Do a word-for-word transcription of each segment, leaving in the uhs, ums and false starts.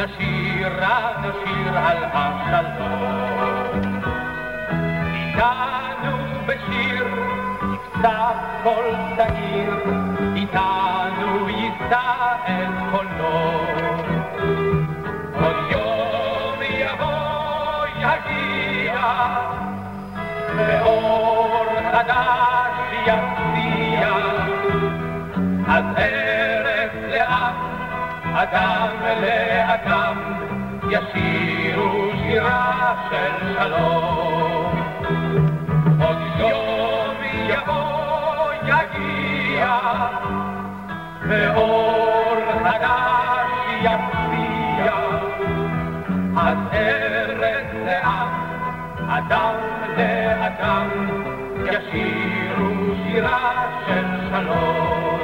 נשיר, נשיר על השלום. איתנו בשיר יפתח כל צעיר, איתנו יישא את קולו. עוד יום יבוא יגיע, ואור חדש יפתיע, אז ערב לאט, אדם לאדם, ישירו שירה של שלום. עוד יום יבוא יגיע, ואור חדש יפתיע, אז ארץ לאט, אדם לאדם, ישירו שירה של שלום.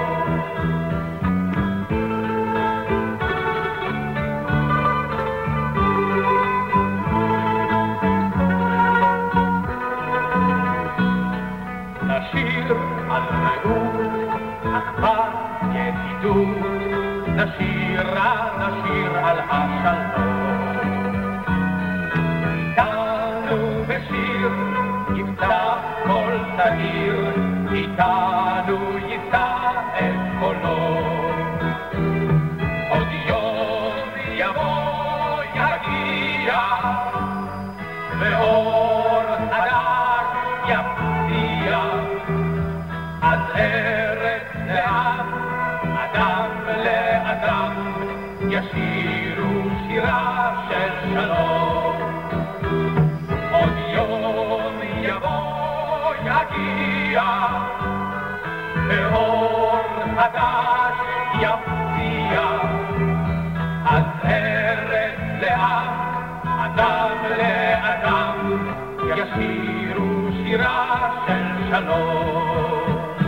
נשיר על רעות, אחווה, ידידות, נשיר, נשיר על השלום. איתנו בשיר יפתח כל צעיר, איתנו יישא את קולו. עוד יום יבוא יגיע, ואור חדש יפתיע, אז ארץ לאט, אדם לאדם, ישירו שירה של שלום. עוד יום יבוא יגיע, ואור חדש יפתיע, אז ארץ לאט, אדם לאדם, ישירו שירה של שלום.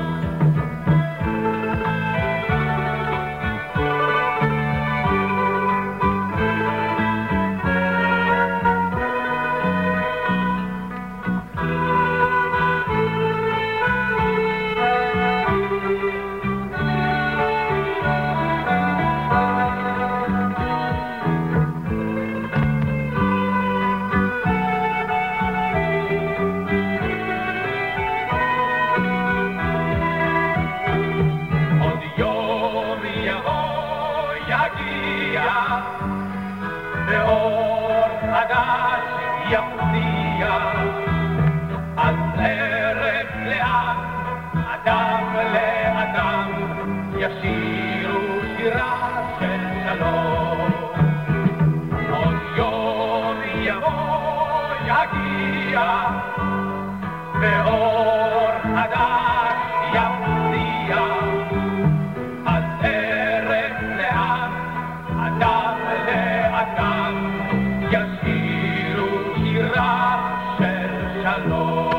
ואור חדש יפתיע, אז ערב לאט, אדם לאדם, ישירו שירה של שלום. עוד יום יבוא יגיע, ואור חדש יפתיע, אז ערב לאט, אדם לאדם, ישירו שירה של שלום.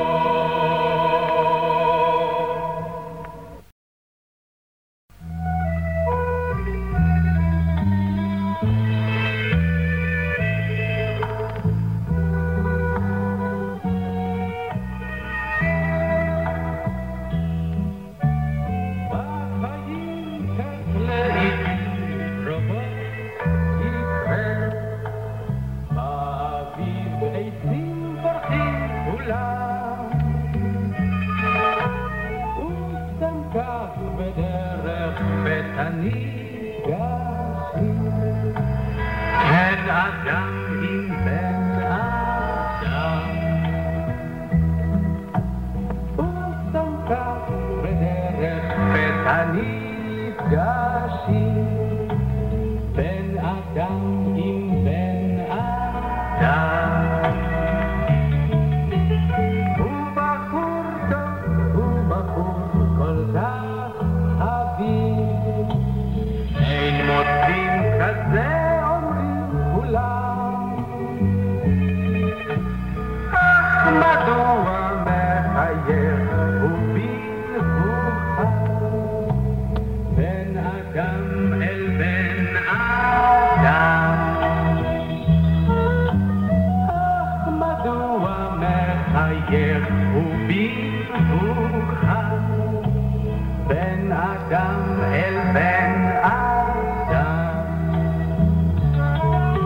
אדם אל בן אדם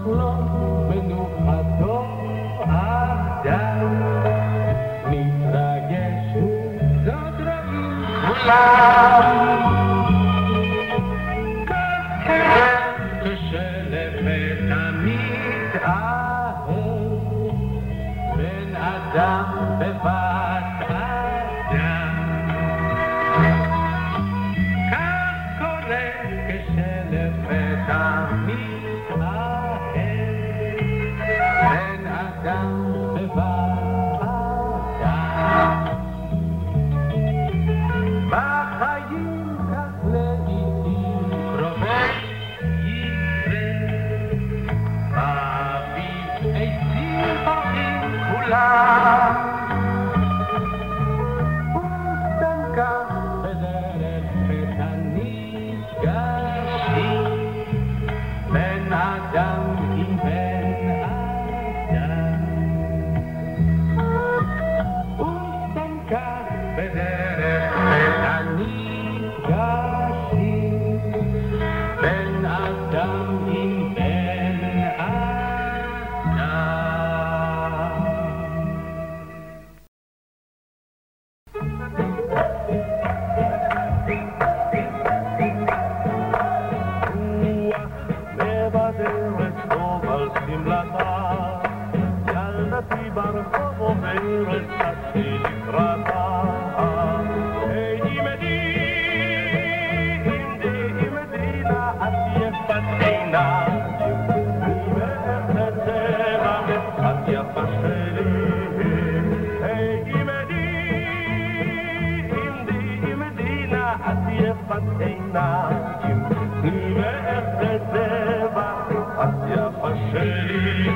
לחלום מנוחתו אדם מתרגש זאת רואים כולם כשלפתע מתאהב בן אדם בבת אדם כך קורה כשלפתע מתאהב בן אדם בבת אדם בחיים כך לעתים קרובות כולם וסתנקה בדרך פתע נפגשים בן אדם עם בן אדם וסתנקה בדרך פתע נפגשים בן אדם עם בן אדם ברחוב עוברת חצי לקראתה היי מדי עמדי עמדי לה את יפת עיניים ואיך לצבע את יפה שלי היי מדי עמדי עמדי לה את יפת עיניים ואיך לצבע את יפה שלי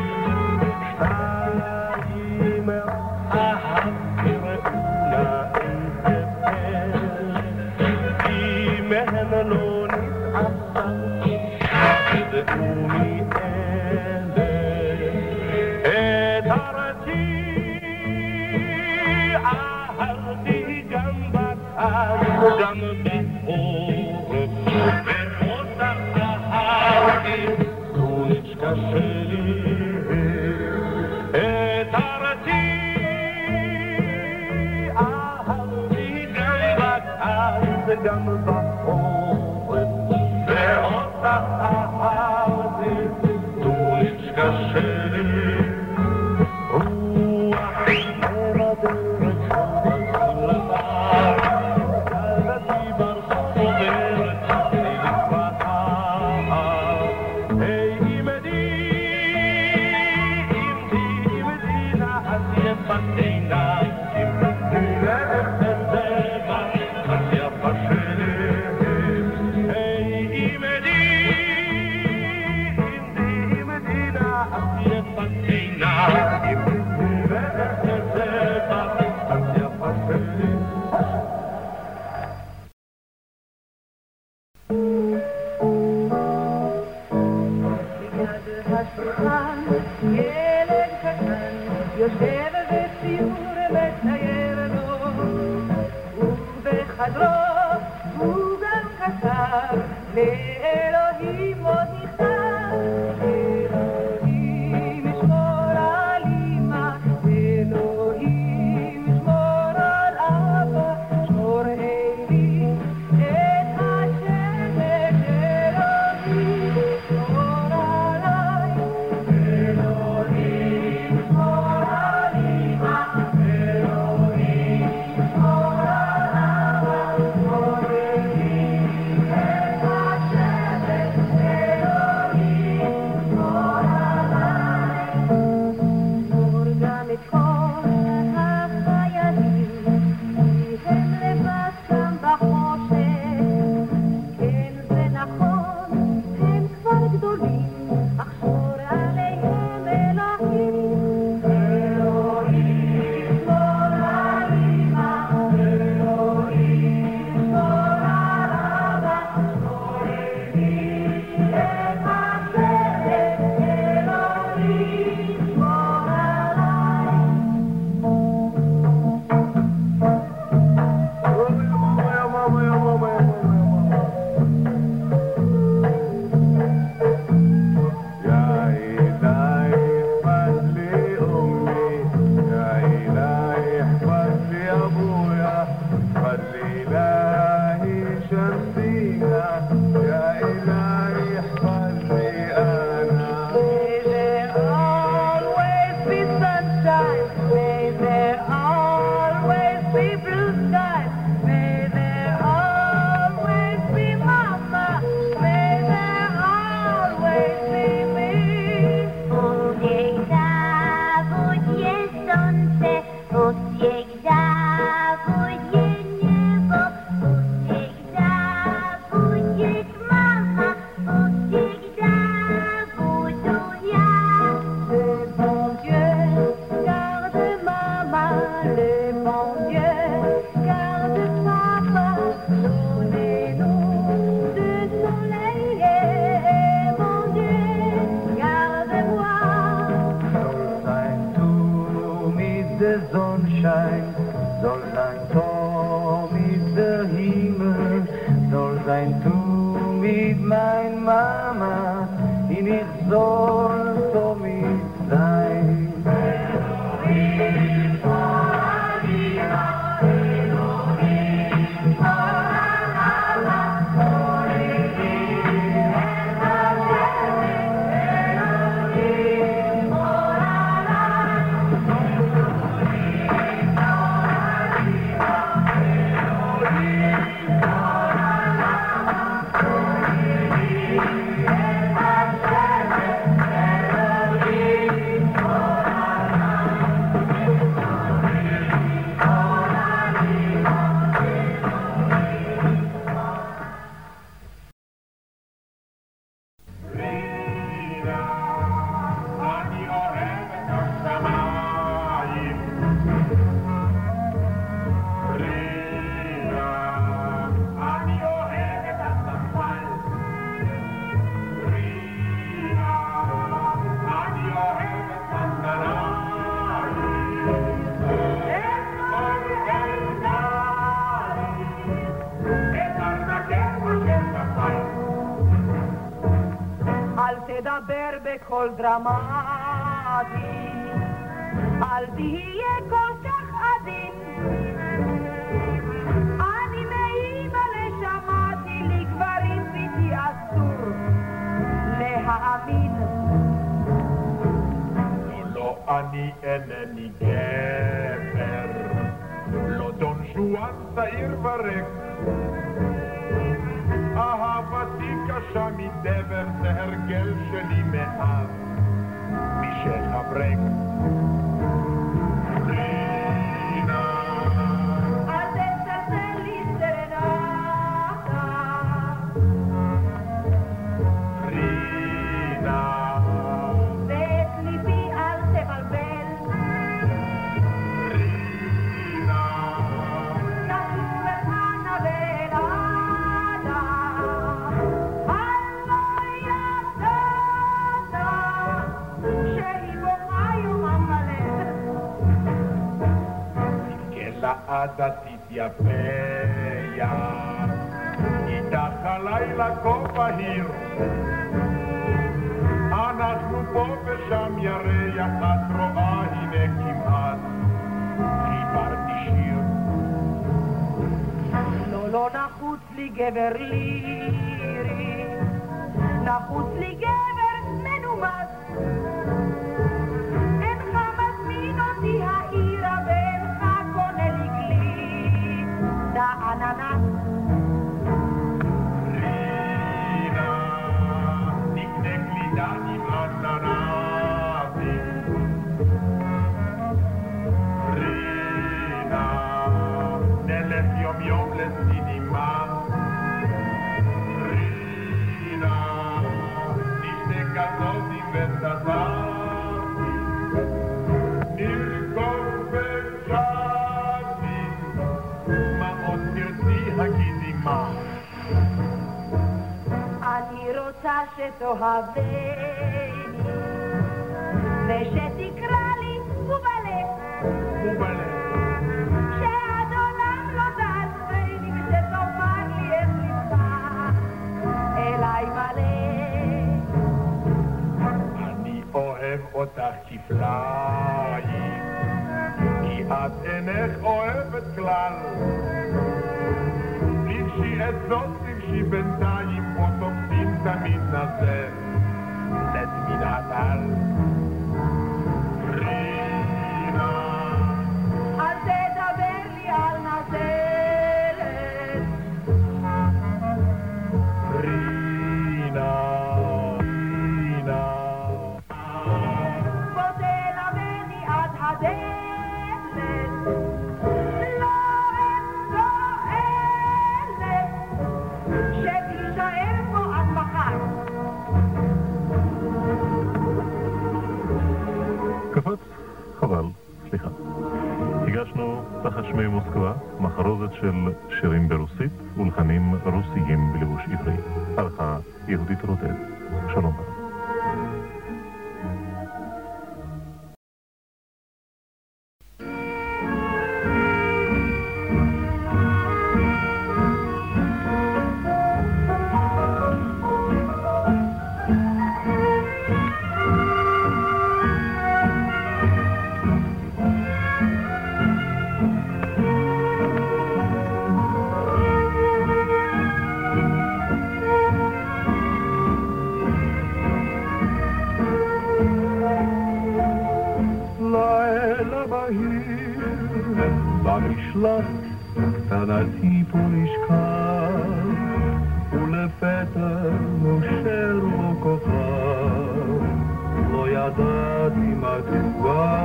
לא נתעסקתי ואומי אלה את ארצי אהבתי גם בקיץ גם בחורף ואותך אהבתי לא נתקשה לי את ארצי אהבתי גם בקיץ גם בחורף בקול דרמטי, אל תהיה כל כך עדין. אני מאימא לשמעתי, לגברים פיתי אסור להאמין. לא, אני אינני גבר, לא דון שואן צעיר ורק. אהבתי קשה מדבר, זה הרגל שלי מאז משל הברק. רינה, אל תצלצל לי סרנטה. רינה, ואת ליבי אל תבלבל. רינה, נטוס וחנה ואלעדה. לעד תתייפח, איתך הלילה כה בהיר, אנחנו פה ושם ירח, את רואה הנה כמעט חיברתי שיר. לא, לא נחוץ לי גבר לירי, נחוץ לי גבר מנומס. אינך מזמין אותי העירה ואינך קונה לי גליק דאננס. רינה, נקנה גלידה עם אננסים. רינה, נלך יום יום לסינימה. רינה, נשתה כזאתי וססתי, נרקוב ושתי, מה עוד תרצי הגידי מה. אני רוצה שתאהבני ושתקרא לי ובלב, ובלב, שעד עולם לא תעזבני ושתאמר לי איך לבך אליי מלא. אני אוהב אותך כפליים, כי את אינך אוהבת כלל. לבשי את זאת, לבשי בינתיים, פה תופסים תמיד נזר לצמין הטל. רינה, אז תדבר לי על נזרת. רינה, רינה, בוא תלמני עד הדלת. לא אמצוא אלף שתישאר פה עד מחר. קפץ? חבל, סליחה. הגשנו תחת שמי מוסקבה מחרוזת של שירים ברוסית ולחנים רוסיים בלבוש עברי. ערכה יהודית רוטט. שלום. במשלט קטנתי פה נשכב, ולפתע נושר לו כוכב, לא ידעתי מדוע.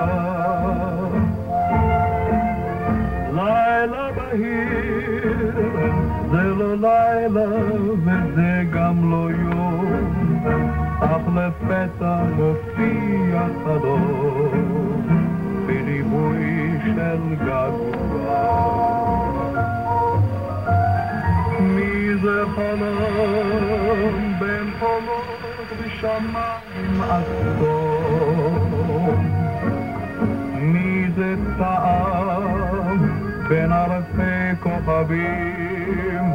לילה בהיר, זה לא לילה וזה גם לא יום, אך לפתע מופיע חלום בליווי של געגוע. מי זה חלום בין חולות ושמיים אסתום? מי זה טעם בין ערפי כוכבים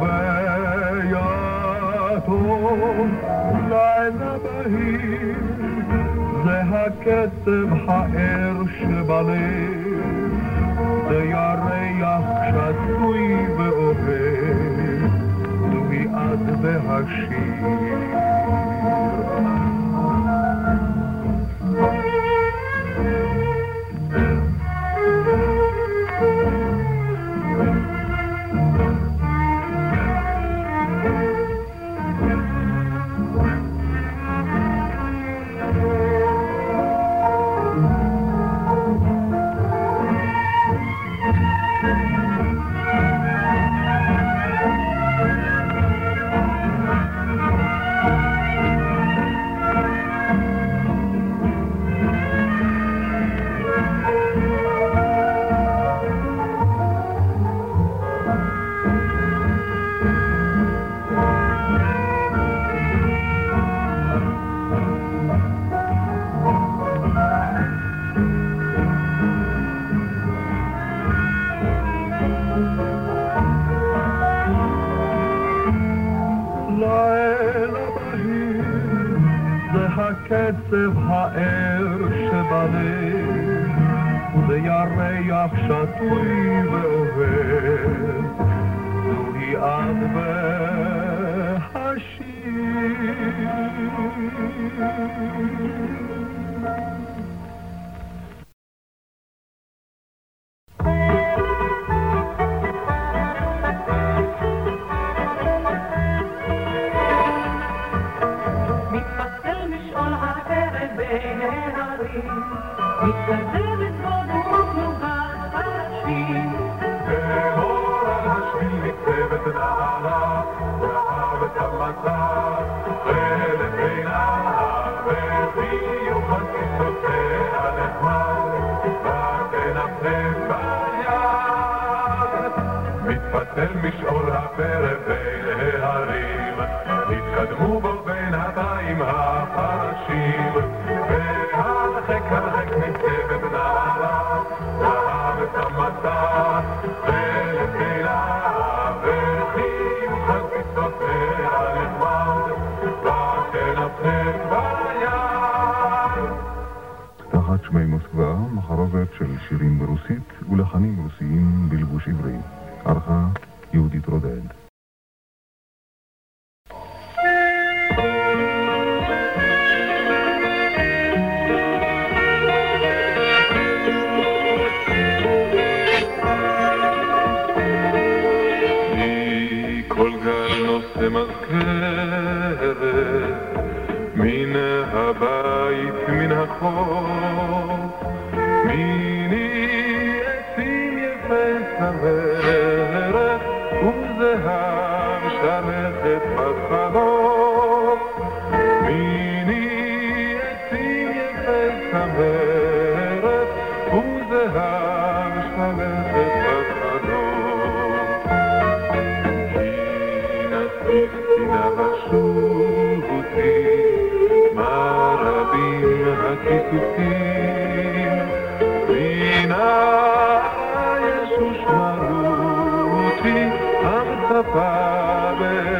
ויתום? לילה בהיר, זה הקצב הער שבלב, זה ירח שטוי ואוהב, זוהי את והשיר. הקצב הער שבלב, זה ירח שטוי ואוהב, זוהי את והשיר. מתקדמת בו ומוגעת פרשים, ואור על השביל ניצבת נערה, ואהבת המצה חלת עיניו, וחיוך הקיצותיה נחמד, ותנפנף ביד. מתפתל משעול הפרב בין ההרים, התקדמו בו בינתיים הפרשים, והרחק הרחק ניצבת נערה, ואהבת המצה חלת עיניו, וחיוך על קיצותיה נחמד, ותנפנף ביד. משפחת שמי מוסקבה, מחרוזת של שירים ברוסית ולחנים רוסיים בלבוש עברי. ערכה יהודית רודד. כל גל נושא מזכרת מן הבית מן החוף מיני עצים יפה צמרת וזהב שלכת בחלוף מיני עצים יפה צמרת וזהב שלכת בחלוף קצינה ושותי מה רבים הכיסופים וינה ישוש מרותי המצפה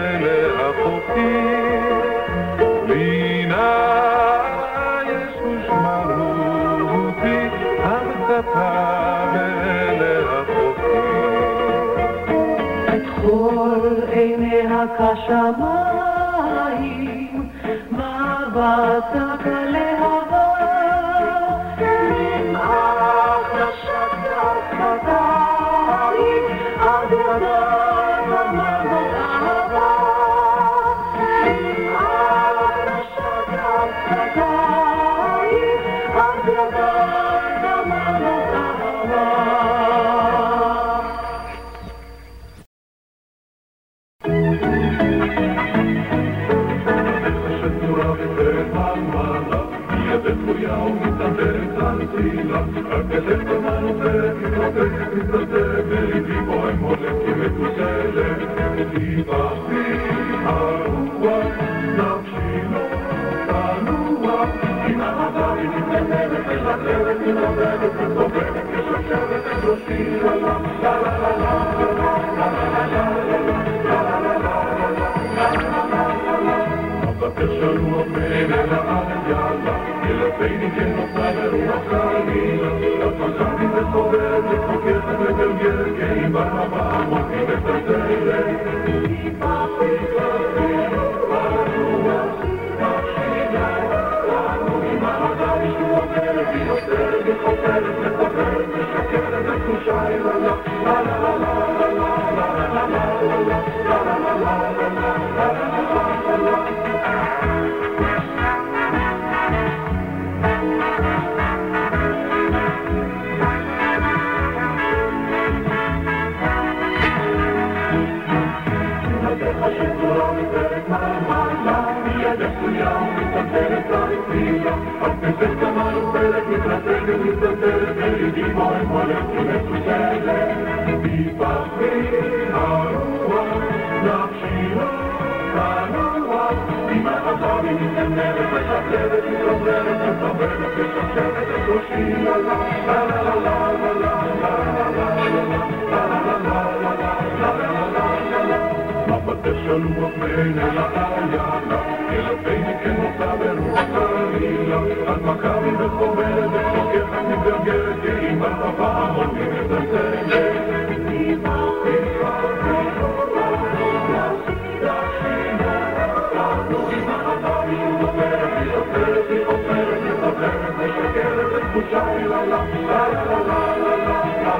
ולהחופים וינה ישוש מרותי המצפה ולהחופים כל עיניה כשמיים, מבטה כלהבה, נמעך לשטח שפתיים, עד ידעת מנות אהבה. נמעך לשטח שפתיים, עד ידעת מנות אהבה. הכתף קומה נופלת, מתרופקת, מתרצבת, וליבי בוהם הולך כמתוסלת. תיפחי הרוח, נפשי לא תנוח, אם המחר היא מתנדבת, משחררת, מתרופקת, מתרופקת, משחררת את ראשי, לה לה לה לה לה לה לה מבטך שלוח מעיני לארץ יאללה, ילפני כן נוצא ברוח חלילה, את חשבי וסוברת, וחוקרת וגלגלת, כי ברמה עמוקים ותצלת. תפחי כרוך, הרוח, נפשילה, לנו עם הרדה משהו עוברת, היא יוצרת, היא חופרת, מחוברת, משקרת, התחושה היא לה לה לה לה לה לה לה לה לה השתורה מתארת מעלה, מידך סויה ומתנתרת להצילה, על כתף כמה נופלת, מתרסקת, מתנתרת, וליבי בוהם הולך כמתוסלת. תפחי הרוח, נפשי לא תנוח, אם החזר היא מתנתרת, משחררת, מתרבררת, מתרבררת, משחררת את ראשי, לה לה לה לה לה לה לה מבטך שלוח מעיני לאיילה, ילפני כן נוצא ברוח חלילה, את מכבי וחוברת, וחוקרת מתגלגלת, כי אם ברחבה עמוקים מתנצלת. תפחי כרוך, נפשילה, לנו עם החדה היא חופרת, היא חופרת, היא חופרת, היא חופרת, משקרת, התחושה היא לה לה לה לה לה לה לה לה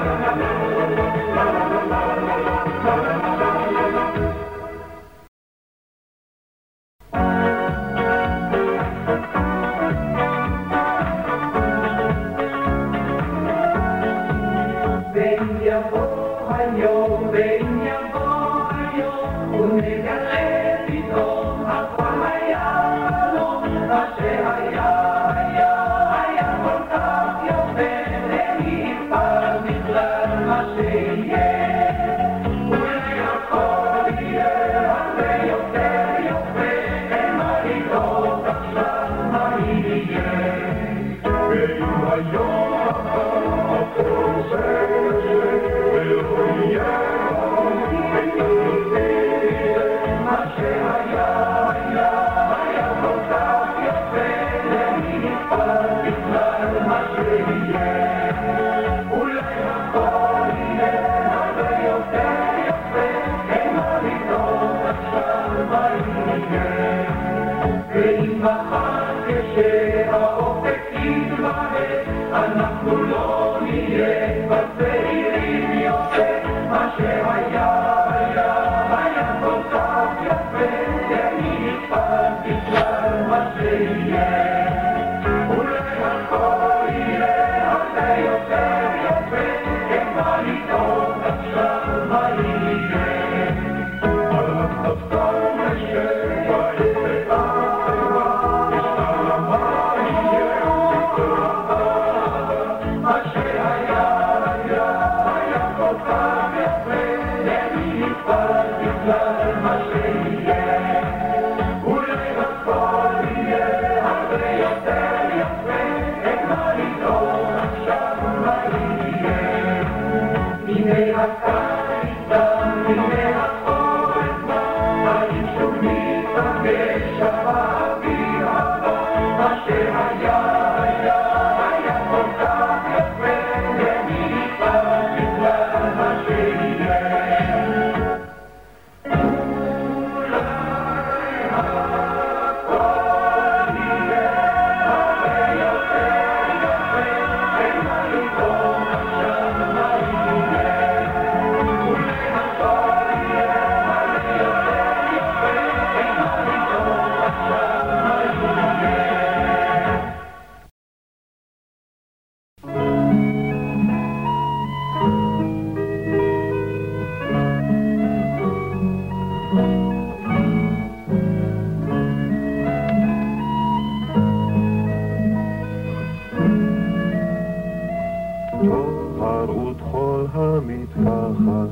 טוהר ותחול המתפחת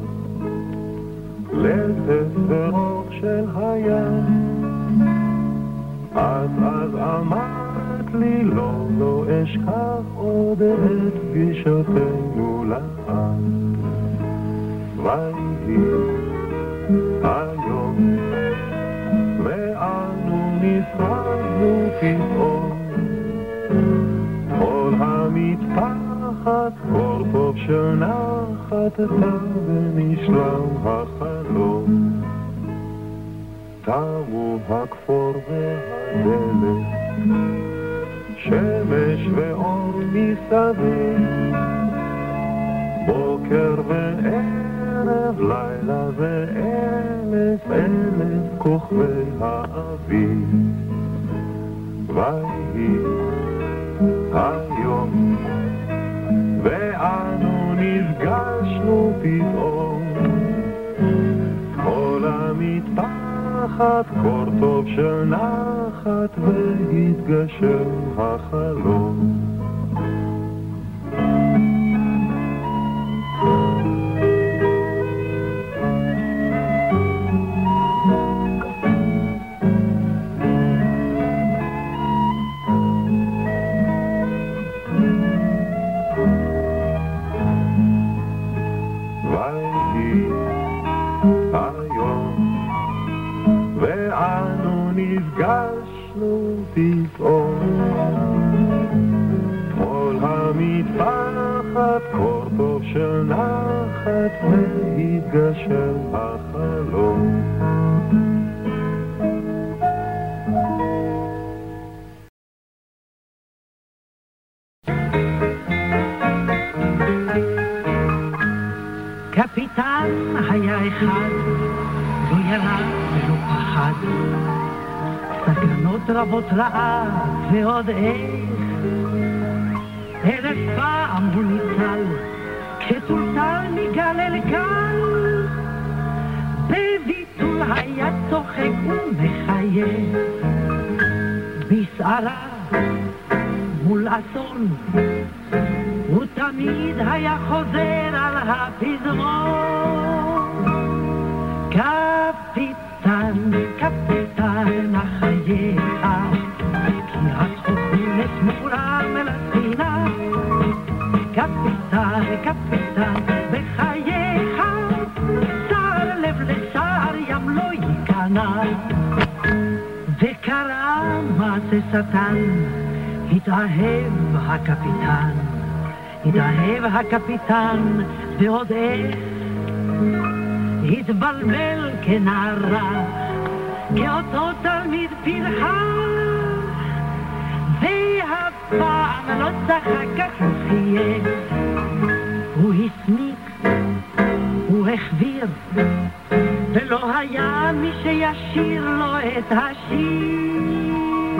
לטף ורוח של הים. אז אז אמרת לי לא, לא אשכח עוד את פגישתנו לעד. ויהי היום ואנו נפרדנו פתאום, כל המתפחת קור טוב של נחת ונשלם החלום. תמו הכפור והדלת, שמש ואור מסביב, בוקר וערב, לילה ואלף אלף כוכבי האביב. ויהי היום ואנו נפגשנו פתאום, כל המתפחת קור טוב של נחת והתגשם החלום. נפגשנו פתאום, כל המתפחת קור טוב של נחת והתגשם החלום. קפיטן היה אחד, לא ירה ולא פחד, סכנות רבות רעה ועוד איך, אלף פעם הוא ניצל כשטולטל מגל אל גל, בביטול היה צוחק ומחייב, בסערה מול אסון הוא תמיד היה חוזר על הפזמון. קפיטן, קפיטן החייך, כי הצחוק הוא נשמורם אל הספינה. קפיטן, קפיטן בחייך, שר לב לשער ים לא ייכנע. וקרה מעשה שטן, התאהב הקפיטן, התאהב הקפיטן ועוד איך, התבלבל כנערה, כאותו תלמיד פרחח, והפעם לא צחק כך הוא חייך, הוא הסמיק, הוא החביר, ולא היה מי שישיר לו את השיר.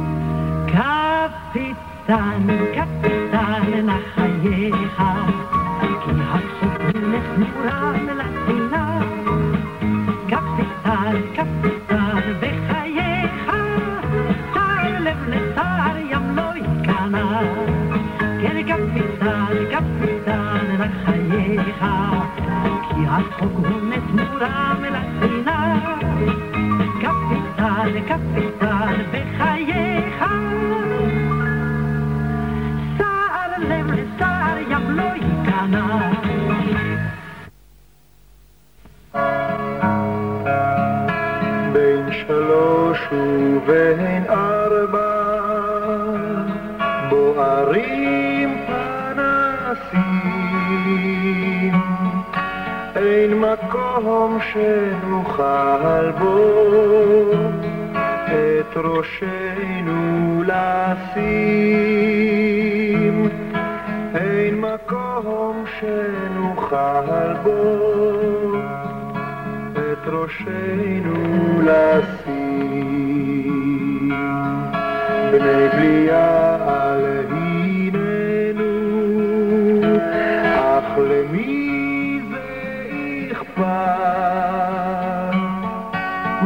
קפיטן, קפיטן נחייך, כי הסוגלת נורם לצינה. קפיטן, קפיטן בחייך, שר לב לשר ים לא ייכנע. כן קפיטן, קפיטן נחייך, כי הסוגלת נורם לצינה. קפיטן, קפיטן בחייך, לב לשר ים לא ייכנע. בין שלוש ובין ארבע בוערים פנסים, אין מקום שנוכל בו את ראשנו לשים, אין מקום שנוכל בו את ראשנו לשים. בני בליעל הננו, אך למי זה אכפת?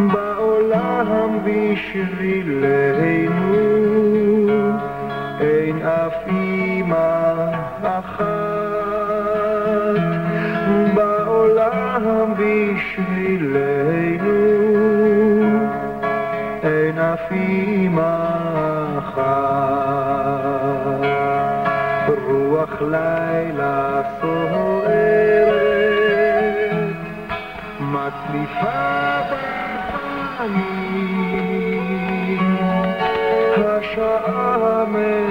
בעולם בשבילנו אין אין אף אמא אחת בעולם בשבילנו, אין אף אמא אחת. רוח לילה סוערת מצליפה בפנים, השעה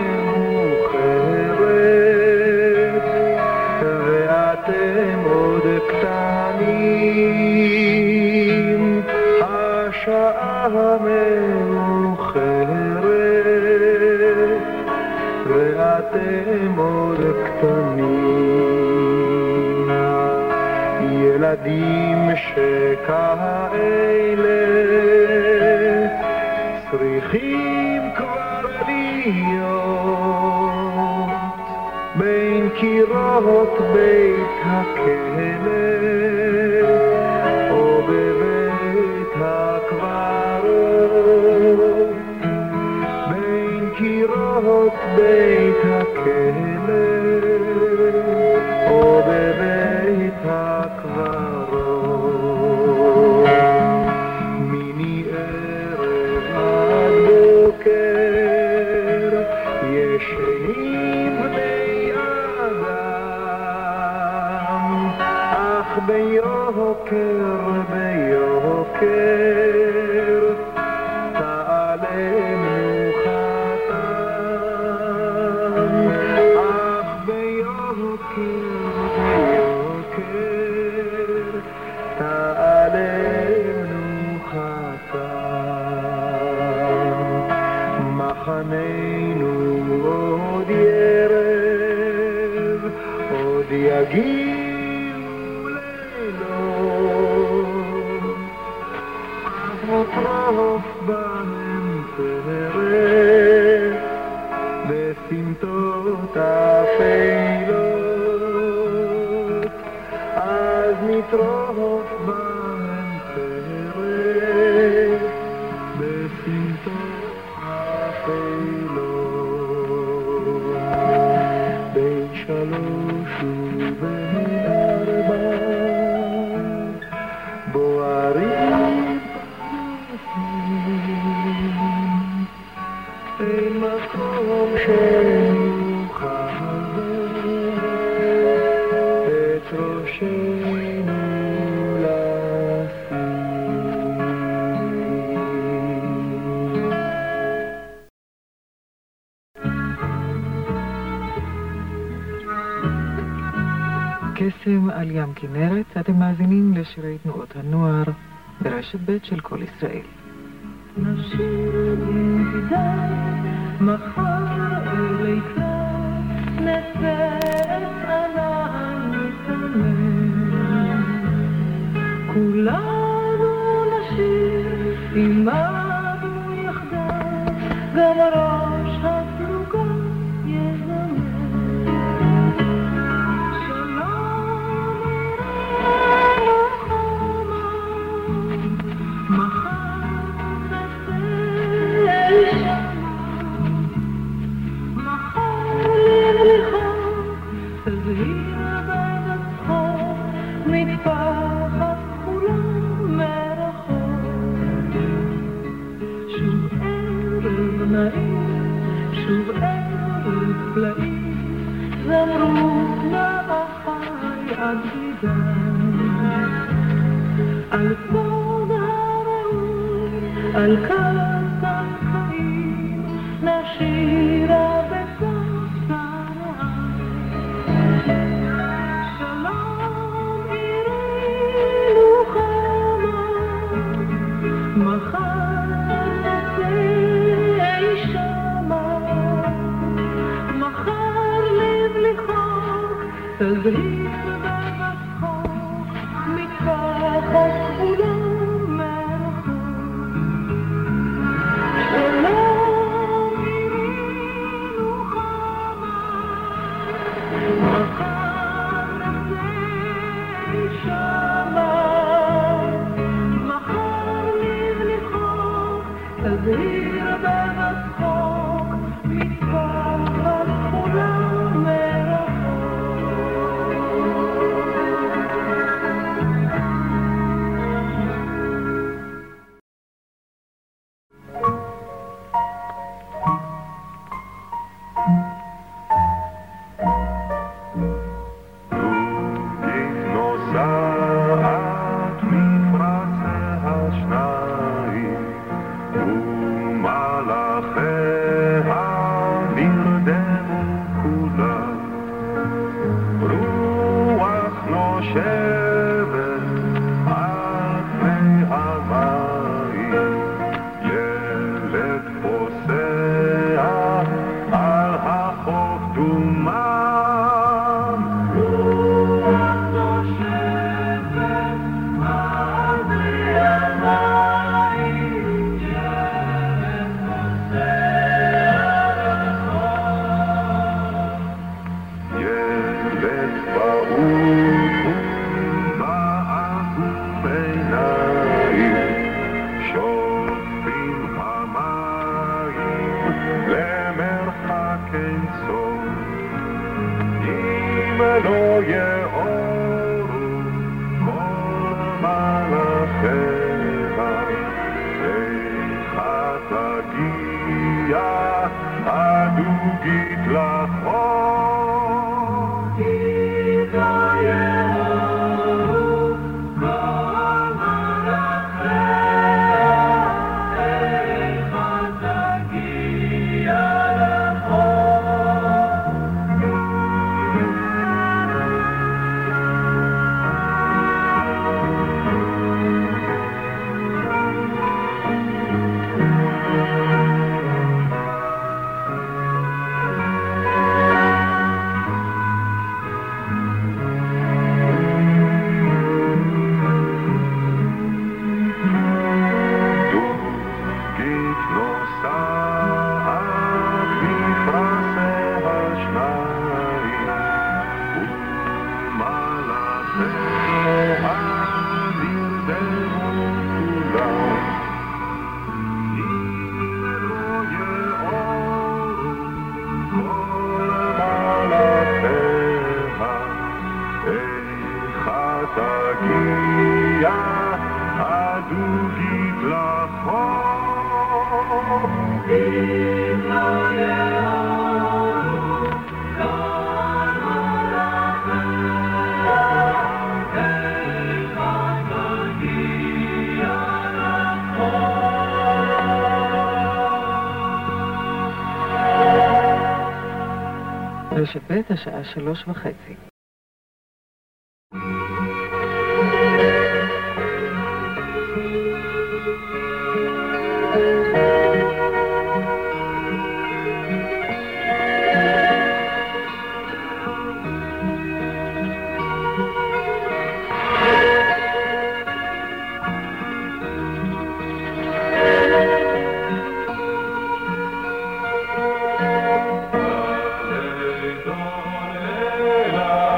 מאוחרת ואתם עוד קטנים, השעה מאוחרת ואתם עוד קטנים. ילדים שכאלה צריכים כבר להיות בין קירות בית הכלא או בבית הקברות, בין קירות בית הכלא או בבית הקברות. מיני ערב עד בוקר ישנים בני אדם, אך ביוקר ביוקר תעלה מנוחתם, אך ביוקר ביוקר תעלה מנוחתם. מחננו עוד ירב, עוד יגיעו לילות, אך נטרוף בהם פרק בסמטות אפלות, אז נטרוף בהם פרק בסמטות אפלות. בין שלוש ובין ארבע בוערים פרנסים, אין מקום שנוכל את ראשנו לשים. קסם על ים כנרת, אתם מאזינים לשירי תנועות הנוער ברשת ב' של כל ישראל. נשיר ידידיי מחר אלי כלל, נצא את עליי נתאמן, כולנו נשיר עמנו יחדיו, גם ראש הפלוגה יזמן. שוב ערב פלאים, זמרו לאחי עד גידם, על כבוד הרעוי, על כת החיים, נשירה בספסל. שלום עירנו חמה, מחר נצא שמה, מחר לבליחוק, תזהיר בבצחוק, מתפחת כבודה מרחוק. שלום עירנו חמה, מחר נצא שמה, מחר לבליחוק, תזהיר בבצחוק, מתפחת ולא יאורו כל מלאכיה, איך תגיע הדוגית לחור, כי לא יאורו כל מלאכיה, איך תגיע רשת ב' השעה שלוש וחצי. la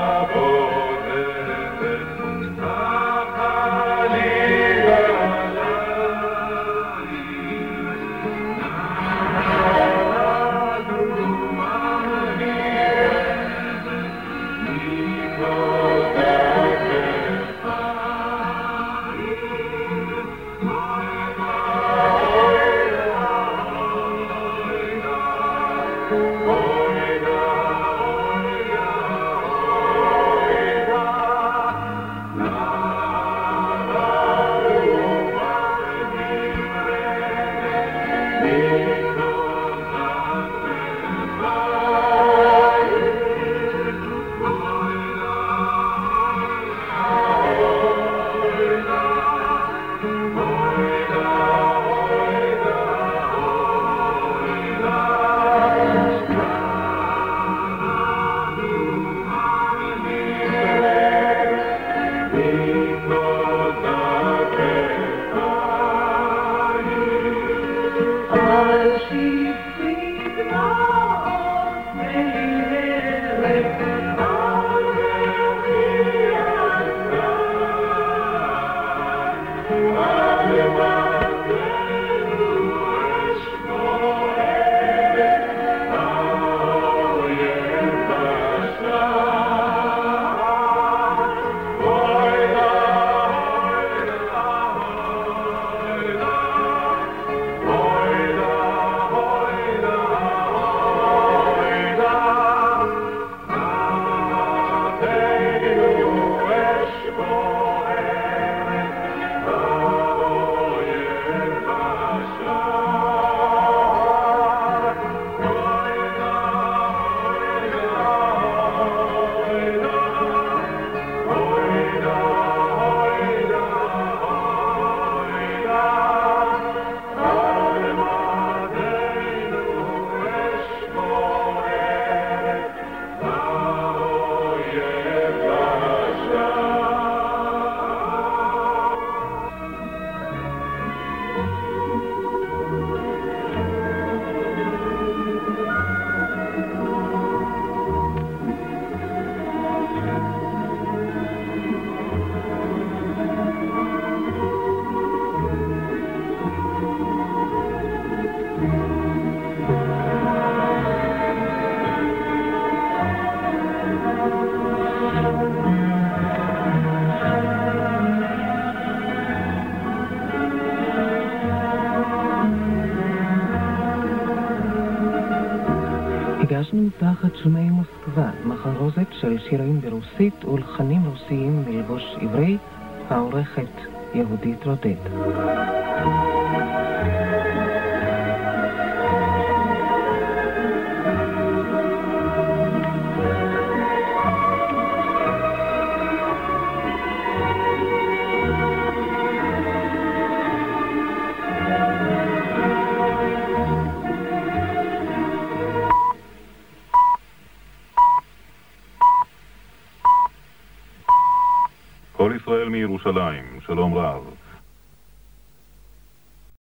שמי מוסקבה, מחרוזת של שירים ברוסית ולחנים רוסיים מלבוש עברי, העורכת יהודית רודד. כל ישראל מירושלים, שלום רב.